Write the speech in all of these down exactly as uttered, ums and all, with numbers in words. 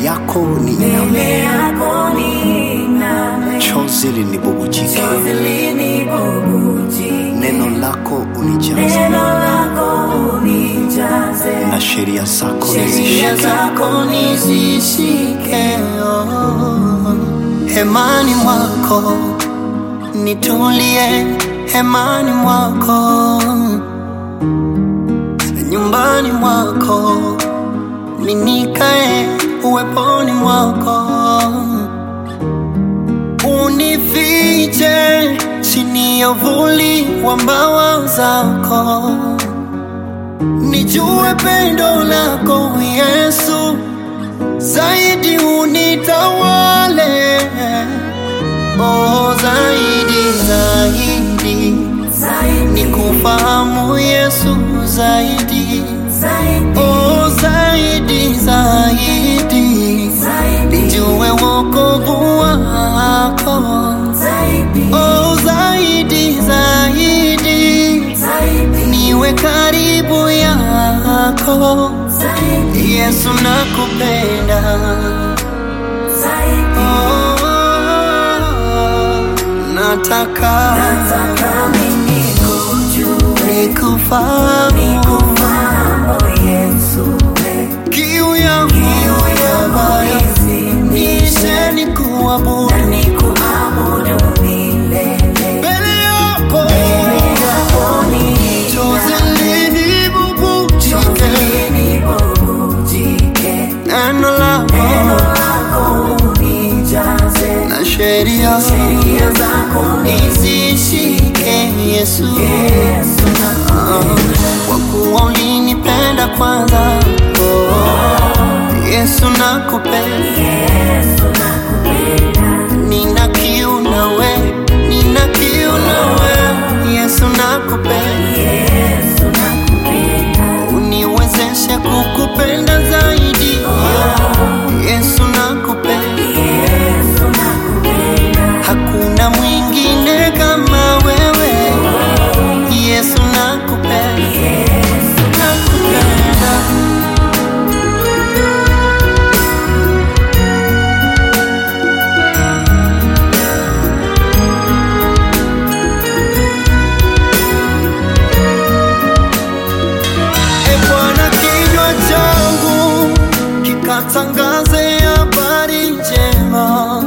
yako ni mbele yako niname, chozi linibubujike, chozi linibubujike, neno lako unijaze, neno lako unijaze, na sheria zako sheria nizishike. zako nizishike. oh. Hemani mwako nitulie, hemani mwako, nyumbani mwako ninikae, uweponi mwako unifiche chini ya uvuli wa mbawa zako, nijue pendo lako Yesu, zaidi unitawale, oh zaidi zaidi, zaidi, nikufahamu Yesu zaidi, zaidi, oh zaidi zaidi, zaidi, nijue wokovu wako, zaidi, oh zaidi zaidi, zaidi, niwe karibu yako zaidi, Yesu, nakupenda. zaidi, Oh, nataka nataka mimi nikujue, nikufahamu, nikufahamu Yesu, kiu yangu ya moyo nishe nikuabudu, na nikuabudu milele. mbele yako Mbele yako ni chozi linibubujike, linibubujike, neno lako neno lako unijaze, na sheria sheria zako nizishike Yesu, Yesu nakupenda, kwa kuwa ulinipenda kwanza, oh, Yesu nakupenda, Yesu nakupenda, nina kiu nawe, nina kiu nawe Yesu nakupenda, Yesu nakupenda, uniwezeshe kukupenda zaidi, Yesu nakupenda, Yesu nakupenda, hakuna mwingine kama wewe, Yesu nakupenda, Yesu nakupenda. E Bwana, kinywa changu kikatangaze habari njema,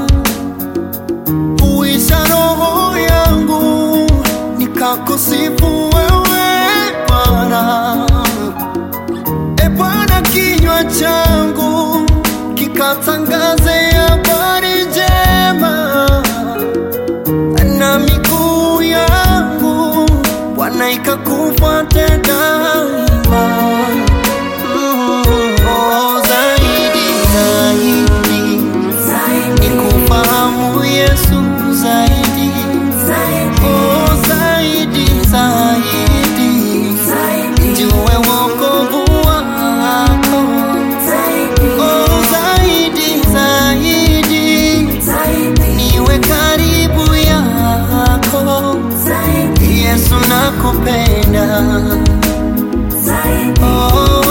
uisha roho yangu nikakusifu wewe Bwana. E Bwana, kinywa changu kikatangaze habari njema, na miguu yangu Bwana ikakufuate daima. Mm, oh, zaidi zaidi, zaidi, nikufahamu Yesu zaidi, zaidi, oh zaidi zaidi, zaidi, nijue wokovu wako, zaidi, oh zaidi zaidi, zaidi, niwe karibu yako zaidi, Yesu, nakupenda. zaidi, Oh,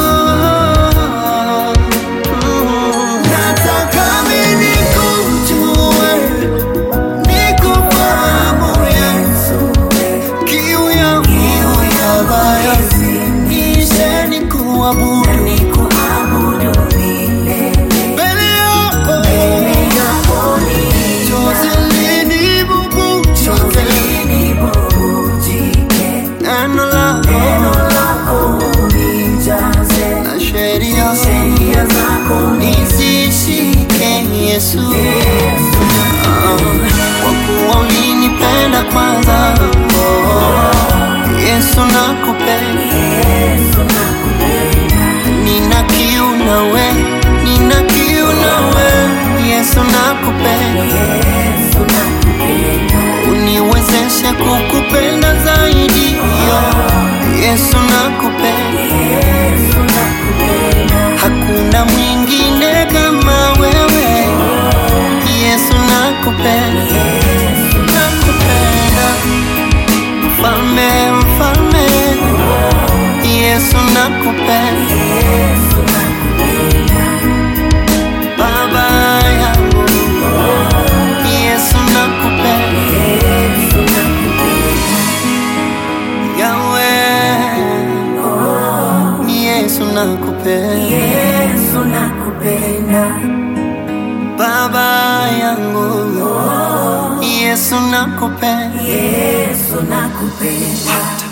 mm, nataka mimi nikujue, nikufahamu Yesu, kiu yangu ya moyo nishe nikuabudu, na nikuabudu milele. mbele yako Mbele yako ni chozi linibubujike, linibubujike, neno lako neno lako unijaze, na sheria sheria zako nizishike Yesu, Yesu Ah, kwa kuwa ulinipenda kwanza, oh, Yesu nakupenda, Yesu nakupenda, nina kiu nawe, nina kiu nawe Yesu nakupenda, Yesu nakupenda, uniwezeshe kukupenda zaidi, Yesu nakupenda, Yesu nakupenda, hakuna mwingine kama wewe, Yesu nakupenda, Yesu nakupenda, mfalme mfalme, Yesu nakupenda, Yesu nakupenda, Baba nakupenda, Yesu nakupenda, Baba yangu, Yesu nakupenda, Yesu nakupenda.